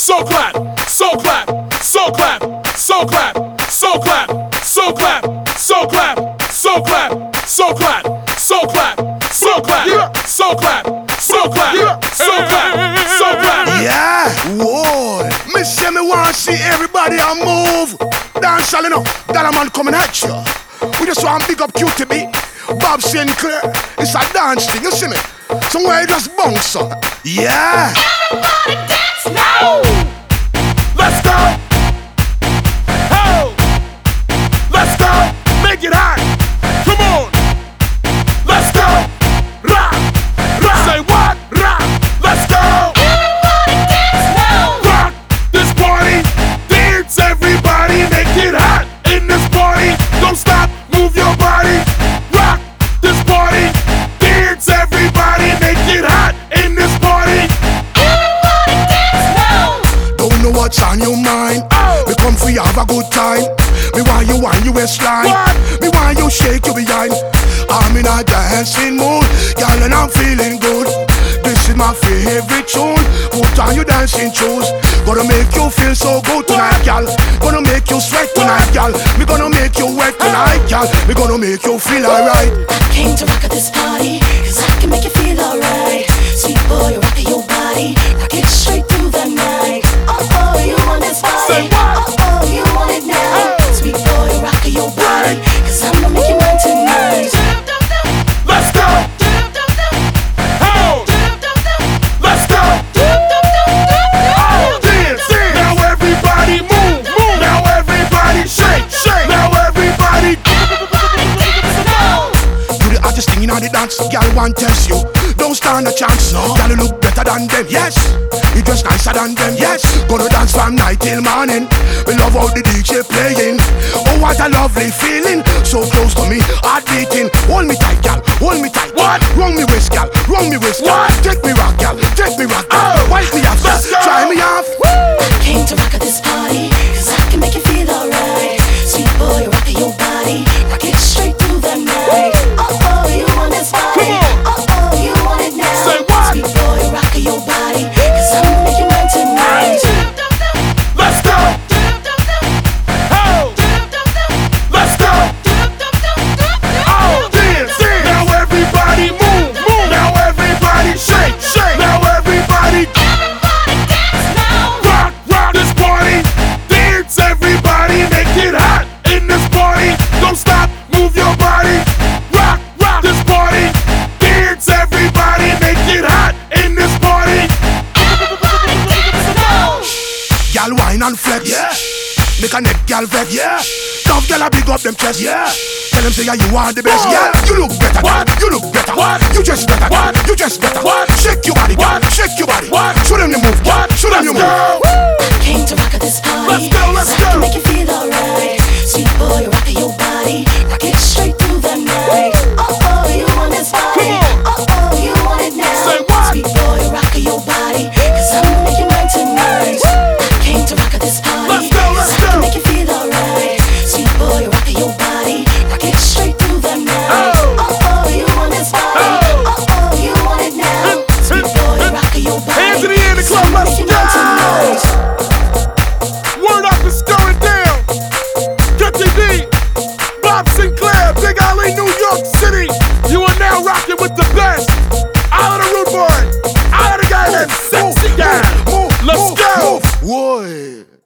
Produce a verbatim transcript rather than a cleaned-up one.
so clap, so clap, so clap, so clap, so clap, so clap, so clap, so clap, so clap, so clap, so clap, so clap, so clap, so clap, so clap. Yeah, whoa. Me say me want see everybody a move. Dance all enough, that a man coming at you. We just want big up Q T B, Bob Sinclair. It's a dance thing, you see me? Somewhere you just bounce up. Yeah. Everybody dance now. Let's go. Ho. Let's go. Make it hot. Come on. Let's go. Rock. Rock. Say what? Rock. Let's go. Everybody dance now. Rock this party. Dance everybody. Make it hot in this party. Don't stop. Move your body. Rock this party. Dance everybody. Make it hot in this party. Everybody dance now. Don't know what's on your mind. Oh. We come for you have a good time. Me want you wind your waistline. What? Me want you shake your behind. I'm in a dancing mood, girl, and I'm feeling good. This is my favorite tune. Put on your dancing shoes. Gonna make you feel so good tonight, girl. Gonna make you sweat tonight, girl. Me gonna make you wet tonight, girl. Me gonna make you feel alright. I came to rock at this party, cause I can make you feel alright. Sweet boy, you're rocking your body, rock it straight through the night. Oh oh, you want this Say body? what? Oh oh, you want it now? Sweet boy, you're rocking your body, cause I'm gonna make you mine tonight. Let's go. Ho. Let's go. Oh, dance, dance. Now everybody move, move. Now everybody shake, shake. Now everybody. You the hottest thing in all the dance, girl. Want test you? Don't stand a chance. No. Girl, you look better than them. Yes. You dress nicer than them. Yes. Gonna dance from night till morning. We love how the D J playing. Oh, what a lovely feeling. So close to me, heart beating. Hold me tight, girl. Hold me tight. What? Wrong me waist, girl. Wrong me waist, girl. What? Take me rock, girl. Take me rock, girl. Oh. Wipe me off, Let's go. try me off. I came to rock at this party, cause I can make you feel alright. Sweet boy, you're rocking your body, rock it straight through the night. Oh oh, you want this body? Come Oh oh, you want it now? Say what? Sweet boy, you're rocking your body, cause I'm gonna make you mine tonight. Let's go. Ho. Let's go. Oh, dance, dance. Now everybody move, move. Now everybody shake, shake. Now everybody. Rock, rock this party. Dance everybody. Make it hot in this party. Don't stop, move your body. Rock, rock this party. Dance everybody. Make it hot in this party. Girl, wine and flex. Yeah. Make a neck, girl, vex. Yeah. Tough girl, I big up them chest. Yeah. Tell them say yeah, you are the best. What? Yeah, you look better. What? You look better. What? You just better. What? You just better. What? Shake your body. What? Shake your body. What? Show them you move. What? Show them you Let's move. go. I came to rock at this party, Let's go, let's cause I go. can make you feel alright. Sweet boy, you're rocking your body, rock it straight through the night. Oh oh, you want this body? Come Oh oh, you want it now? Say what? Sweet boy, you're rocking your body, cause I'm gonna make you mine tonight. I came to rock at this party, Let's go, let's cause I can go. make you feel alright. Sweet boy, you're rocking your body, rock it straight through the night. Oh. Oh oh, you want this body? Oh. Oh oh, you want it now? Sweet boy, you're rocking your body, Hands in the air in the cause club, I'm gonna let's make you mine go. tonight. Word up is going down. Q T B, Bob Sinclair, Big Alley, New York City. You are now rocking with the best. Out of the rude boy. Out of the guy that's sexy guy. Move, Let's move, go. move. Whoa.